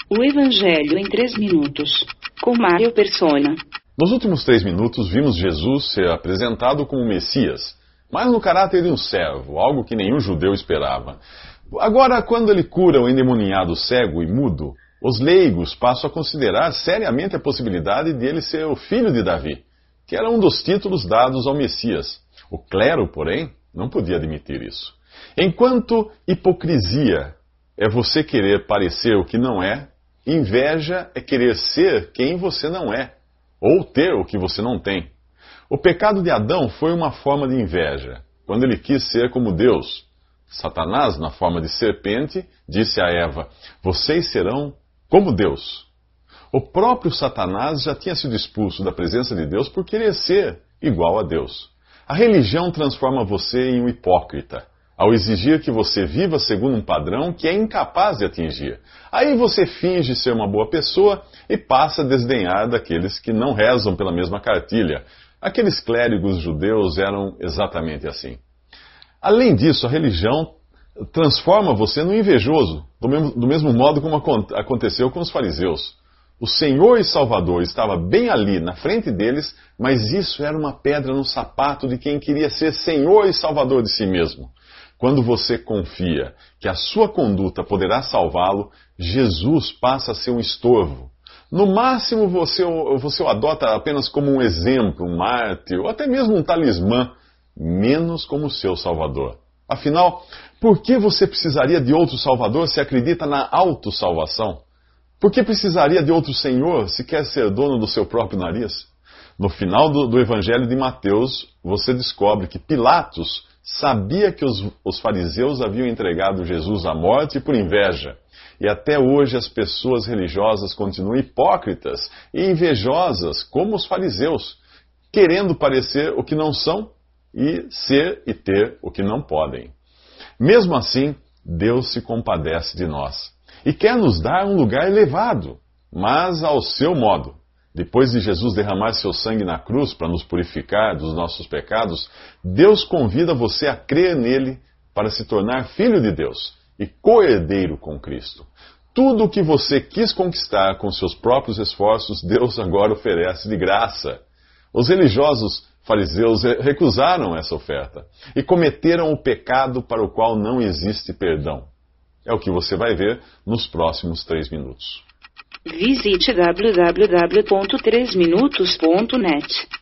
O Evangelho em 3 minutos, com Mário Persona. Nos últimos 3 minutos, vimos Jesus ser apresentado como Messias, mas no caráter de um servo, algo que nenhum judeu esperava. Agora, quando ele cura o endemoniado cego e mudo, os leigos passam a considerar seriamente a possibilidade de ele ser o filho de Davi, que era um dos títulos dados ao Messias. O clero, porém, não podia admitir isso. Enquanto hipocrisia é você querer parecer o que não é, inveja é querer ser quem você não é, ou ter o que você não tem. O pecado de Adão foi uma forma de inveja, quando ele quis ser como Deus. Satanás, na forma de serpente, disse a Eva: vocês serão como Deus. O próprio Satanás já tinha sido expulso da presença de Deus por querer ser igual a Deus. A religião transforma você em um hipócrita, ao exigir que você viva segundo um padrão que é incapaz de atingir. Aí você finge ser uma boa pessoa e passa a desdenhar daqueles que não rezam pela mesma cartilha. Aqueles clérigos judeus eram exatamente assim. Além disso, a religião transforma você num invejoso, do mesmo modo como aconteceu com os fariseus. O Senhor e Salvador estava bem ali, na frente deles, mas isso era uma pedra no sapato de quem queria ser Senhor e Salvador de si mesmo. Quando você confia que a sua conduta poderá salvá-lo, Jesus passa a ser um estorvo. No máximo você o adota apenas como um exemplo, um mártir, ou até mesmo um talismã, menos como seu Salvador. Afinal, por que você precisaria de outro Salvador se acredita na autossalvação? Por que precisaria de outro Senhor se quer ser dono do seu próprio nariz? No final do Evangelho de Mateus, você descobre que Pilatos sabia que os fariseus haviam entregado Jesus à morte por inveja. E até hoje as pessoas religiosas continuam hipócritas e invejosas como os fariseus, querendo parecer o que não são e ser e ter o que não podem. Mesmo assim, Deus se compadece de nós e quer nos dar um lugar elevado, mas ao seu modo. Depois de Jesus derramar seu sangue na cruz para nos purificar dos nossos pecados, Deus convida você a crer nele para se tornar filho de Deus e co-herdeiro com Cristo. Tudo o que você quis conquistar com seus próprios esforços, Deus agora oferece de graça. Os religiosos fariseus recusaram essa oferta e cometeram o pecado para o qual não existe perdão. É o que você vai ver nos próximos 3 minutos. Visite www.3minutos.net.